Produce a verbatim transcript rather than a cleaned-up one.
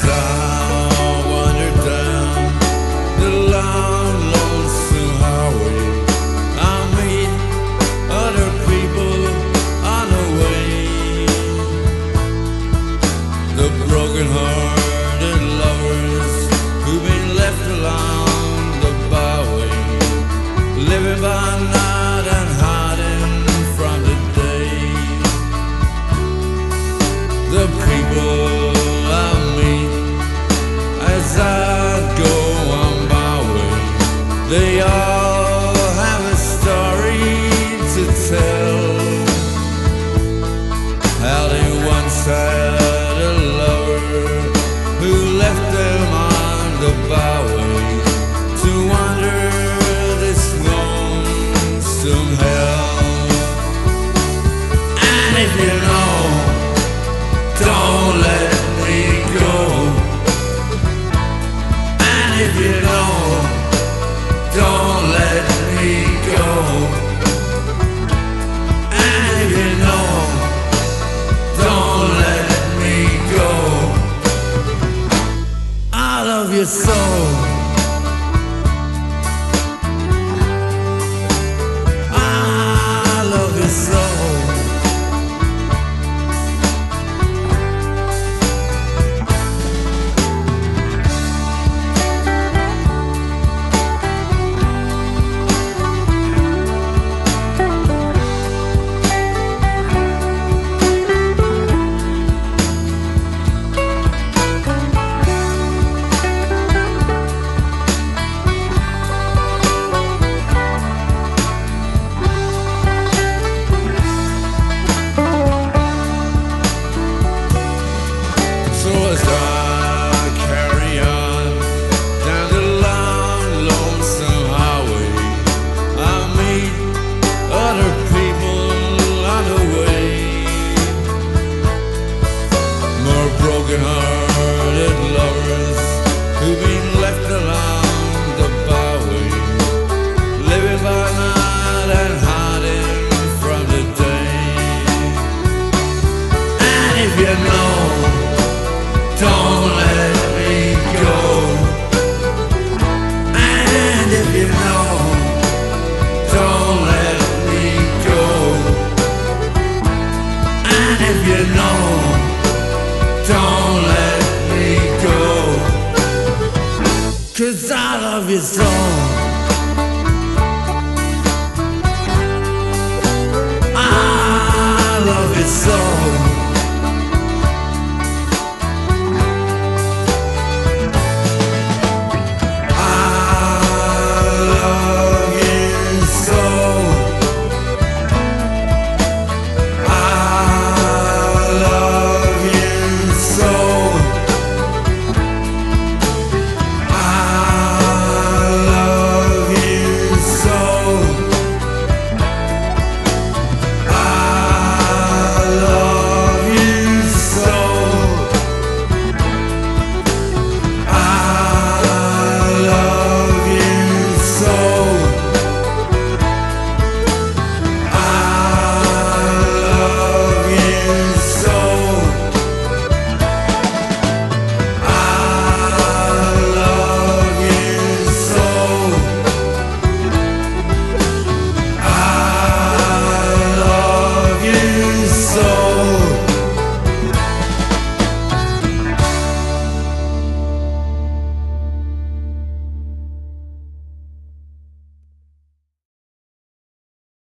Broken-hearted lovers who've been left along the byway, living by night and hiding from the day. The people I meet as I go on my way, they all have a story to tell. How they once had who left them on the byway to wander this lonesome hell. And if you know, don't let me go. And if you know, don't let me go. And if you know, don't let me go. I love you so. I love you so. Broken-hearted lovers who've been left along the byway, living by night and hiding from the day. And if you know, don't let me go. And if you know, don't let me go. And if you know, don't let me go, 'cause I love you so.